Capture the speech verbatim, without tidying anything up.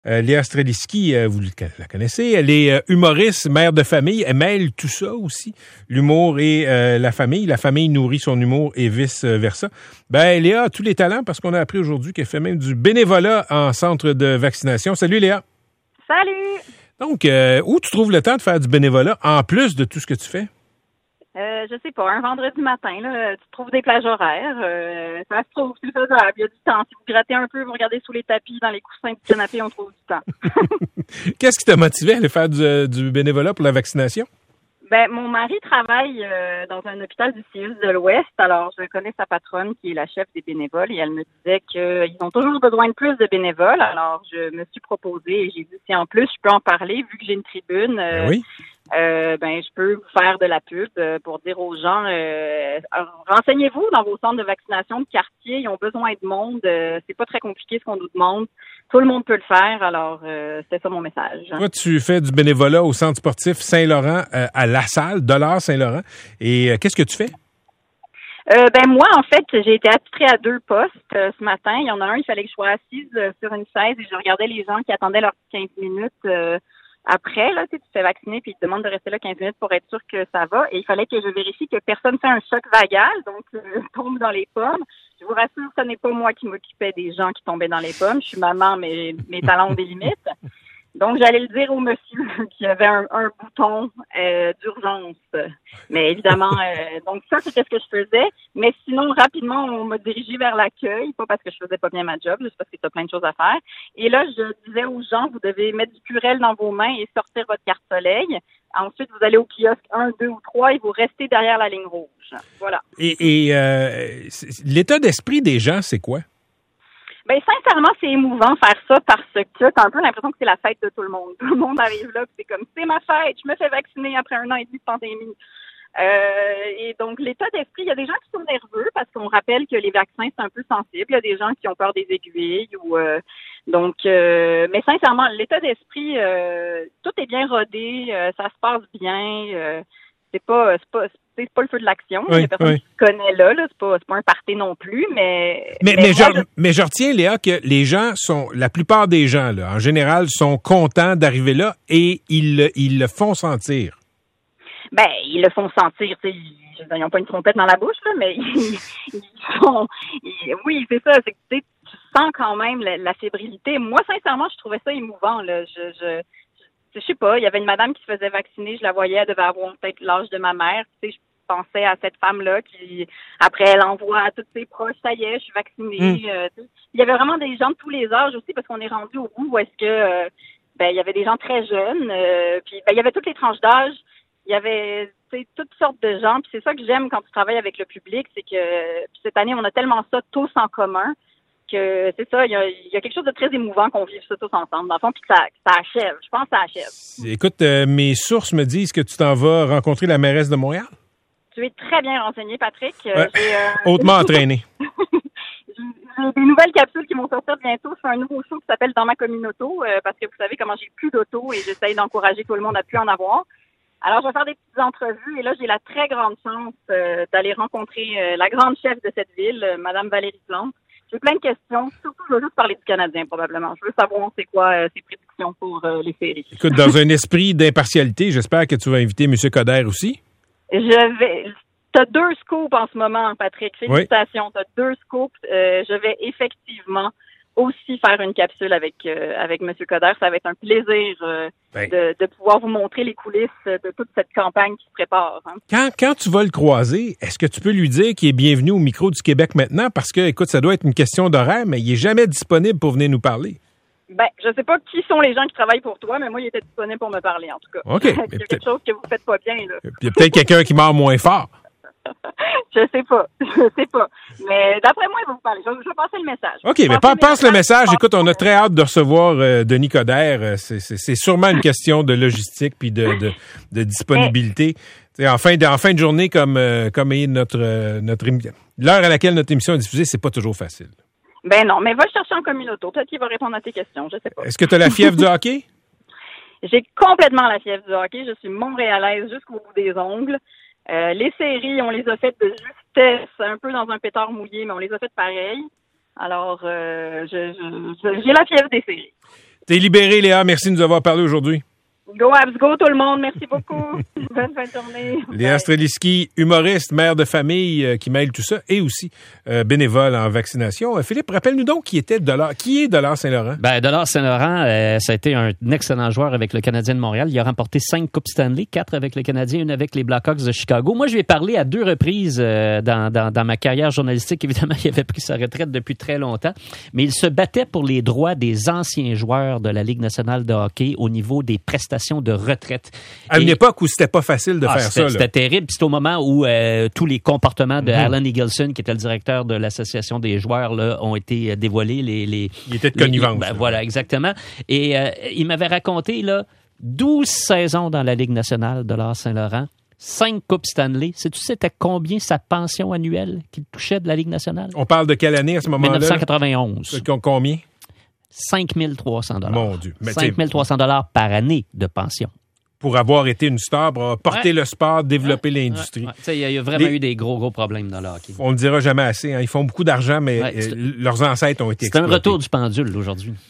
Euh, Léa Streliski, euh, vous la connaissez, elle est euh, humoriste, mère de famille, elle mêle tout ça aussi, l'humour et euh, la famille. La famille nourrit son humour et vice-versa. Ben, Léa a tous les talents parce qu'on a appris aujourd'hui qu'elle fait même du bénévolat en centre de vaccination. Salut Léa! Salut! Donc, euh, où tu trouves le temps de faire du bénévolat en plus de tout ce que tu fais? Euh, je sais pas, un vendredi matin, là, tu trouves des plages horaires, euh, ça se trouve, c'est faisable, il y a du temps. Si vous grattez un peu, vous regardez sous les tapis, dans les coussins du canapé, on trouve du temps. Qu'est-ce qui t'a motivé à aller faire du, du bénévolat pour la vaccination? Ben, mon mari travaille euh, dans un hôpital du C I U S de l'Ouest, alors je connais sa patronne qui est la chef des bénévoles et elle me disait qu'ils ont toujours besoin de plus de bénévoles, alors je me suis proposée et j'ai dit si en plus je peux en parler, vu que j'ai une tribune, euh, Ben oui. Euh, ben, je peux vous faire de la pub euh, pour dire aux gens, euh, renseignez-vous dans vos centres de vaccination de quartier, ils ont besoin de monde, euh, c'est pas très compliqué ce qu'on nous demande, tout le monde peut le faire, alors euh, c'était ça mon message. Toi, tu fais du bénévolat au centre sportif Saint-Laurent euh, à La Salle, Dollars Saint-Laurent, et euh, qu'est-ce que tu fais? Euh, ben moi, en fait, j'ai été attitrée à deux postes euh, ce matin. Il y en a un, il fallait que je sois assise euh, sur une chaise et je regardais les gens qui attendaient leurs quinze minutes euh, après, là, tu sais, tu te fais vacciner puis ils te demandent de rester là quinze minutes pour être sûr que ça va. Et il fallait que je vérifie que personne fait un choc vagal, donc euh, tombe dans les pommes. Je vous rassure, ce n'est pas moi qui m'occupais des gens qui tombaient dans les pommes. Je suis maman, mais mes talents ont des limites. Donc, j'allais le dire au monsieur qu'il y avait un, un bouton euh, d'urgence. Mais évidemment, euh, donc ça, c'était ce que je faisais. Mais sinon, rapidement, on m'a dirigé vers l'accueil, pas parce que je faisais pas bien ma job, juste parce que tu as plein de choses à faire. Et là, je disais aux gens, vous devez mettre du Purell dans vos mains et sortir votre carte soleil. Ensuite, vous allez au kiosque un, deux ou trois et vous restez derrière la ligne rouge. Voilà. Et, et euh, l'état d'esprit des gens, c'est quoi? Ben sincèrement, c'est émouvant faire ça parce que t'as un peu l'impression que c'est la fête de tout le monde. Tout le monde arrive là, puis c'est comme c'est ma fête, je me fais vacciner après un an et demi de pandémie. Euh, et donc l'état d'esprit, il y a des gens qui sont nerveux parce qu'on rappelle que les vaccins c'est un peu sensible. Il y a des gens qui ont peur des aiguilles ou euh, donc. Euh, mais sincèrement, l'état d'esprit, euh, tout est bien rodé, euh, ça se passe bien. Euh, c'est pas, c'est pas. C'est pas le feu de l'action. Oui, il y a personne oui. qui se connaît là. là. C'est pas, c'est pas un party non plus, mais... Mais, mais, mais, mais, moi, je, je... mais je retiens, Léa, que les gens sont... La plupart des gens, là, en général, sont contents d'arriver là et ils, ils le font sentir. Ben, ils le font sentir. Tu sais, ils n'ont pas une trompette dans la bouche, là, mais ils, ils font... Ils, oui, c'est ça. C'est que tu sais, tu sens quand même la, la fébrilité. Moi, sincèrement, je trouvais ça émouvant. Là. Je... je je sais pas, il y avait une madame qui se faisait vacciner, je la voyais, elle devait avoir peut-être l'âge de ma mère. Tu sais, je pensais à cette femme-là qui, après, elle envoie à tous ses proches, ça y est, je suis vaccinée. Mm. Euh, il y avait vraiment des gens de tous les âges aussi, parce qu'on est rendu au bout où est-ce que, euh, ben, il y avait des gens très jeunes, euh, puis ben, il y avait toutes les tranches d'âge. Il y avait, tu sais, toutes sortes de gens. Puis c'est ça que j'aime quand tu travailles avec le public, c'est que puis cette année, on a tellement ça tous en commun. Que c'est ça, il y, a, il y a quelque chose de très émouvant qu'on vive ça tous ensemble, dans le fond, puis que ça, ça achève. Je pense que ça achève. Écoute, euh, mes sources me disent que tu t'en vas rencontrer la mairesse de Montréal. Tu es très bien renseigné, Patrick. Ouais. J'ai, euh... Hautement entraîné. J'ai des nouvelles capsules qui vont sortir bientôt. Je fais un nouveau show qui s'appelle Dans ma communauté, euh, parce que vous savez comment j'ai plus d'auto et j'essaye d'encourager tout le monde à plus en avoir. Alors, je vais faire des petites entrevues et là, j'ai la très grande chance euh, d'aller rencontrer euh, la grande chef de cette ville, euh, Madame Valérie Plante. J'ai plein de questions. Surtout, je veux juste parler du Canadien, probablement. Je veux savoir c'est quoi euh, ses prédictions pour euh, les séries. Écoute, dans un esprit d'impartialité, j'espère que tu vas inviter M. Coderre aussi. Je vais... T'as deux scoops en ce moment, Patrick. Félicitations. Oui. T'as deux scoops. Euh, je vais effectivement aussi faire une capsule avec euh, avec M. Coderre. Ça va être un plaisir euh, ben. de, de pouvoir vous montrer les coulisses de toute cette campagne qui se prépare. Hein. Quand, quand tu vas le croiser, est-ce que tu peux lui dire qu'il est bienvenu au micro du Québec maintenant? Parce que, écoute, ça doit être une question d'horaire, mais il est jamais disponible pour venir nous parler. Ben, je sais pas qui sont les gens qui travaillent pour toi, mais moi, il était disponible pour me parler, en tout cas. OK. Il y a quelque chose que vous faites pas bien, là. Il y a peut-être quelqu'un qui mord moins fort. Je sais pas, je sais pas. Mais d'après moi, il va vous parler. Je vais, je vais passer le message. OK, mais passe, passe le message. Écoute, on a très hâte de recevoir euh, Denis Coderre. C'est, c'est, c'est sûrement une question de logistique puis de, de, de disponibilité. Mais... En fin de, en fin de journée, comme, euh, comme est notre, euh, notre l'heure à laquelle notre émission est diffusée, c'est pas toujours facile. Ben non, mais va le chercher en communauté. Peut-être qu'il va répondre à tes questions, je sais pas. Est-ce que tu as la fièvre du hockey? J'ai complètement la fièvre du hockey. Je suis montréalaise jusqu'au bout des ongles. Euh, les séries, on les a faites de justesse, un peu dans un pétard mouillé, mais on les a faites pareil. Alors, euh, je, je, je, j'ai la fièvre des séries. T'es libéré, Léa. Merci de nous avoir parlé aujourd'hui. Go Abs Go tout le monde, merci beaucoup. Bonne fin de journée. Léa Streliski, humoriste, mère de famille euh, qui mêle tout ça et aussi euh, bénévole en vaccination. Euh, Philippe, rappelle-nous donc qui était Dollard. Qui est Dollard Saint-Laurent? Ben, Dollard Saint-Laurent, euh, ça a été un excellent joueur avec le Canadien de Montréal. Il a remporté cinq Coupes Stanley, quatre avec le Canadien, une avec les Blackhawks de Chicago. Moi, je lui ai parlé à deux reprises euh, dans, dans, dans ma carrière journalistique. Évidemment, il avait pris sa retraite depuis très longtemps, mais il se battait pour les droits des anciens joueurs de la Ligue nationale de hockey au niveau des prestations de retraite. À une Et, époque où c'était pas facile de ah, faire c'était, ça. C'était Là. terrible. Puis c'était au moment où euh, tous les comportements de Mm-hmm. Alan Eagleson, qui était le directeur de l'association des joueurs, là, ont été dévoilés. Les, les, Il était de les- connivence. ben, voilà, exactement. Et euh, il m'avait raconté là, douze saisons dans la Ligue nationale de l'A Saint-Laurent, cinq Coupes Stanley. Sais-tu c'était combien sa pension annuelle qu'il touchait de la Ligue nationale? On parle de quelle année à ce moment-là? dix-neuf cent quatre-vingt-onze. Là? Combien? cinq mille trois cents dollars. Mon Dieu. Mais cinq mille trois cents dollars par année de pension. Pour avoir été une star, pour avoir porté Ouais. le sport, développer l'industrie. Ouais, ouais. Tu sais, Il y, a- il y a vraiment Les- eu des gros, gros problèmes dans le hockey. On ne le dira jamais assez. Hein. Ils font beaucoup d'argent, mais Ouais, euh, c'est- leurs ancêtres ont été C'est un exploités. retour du pendule aujourd'hui.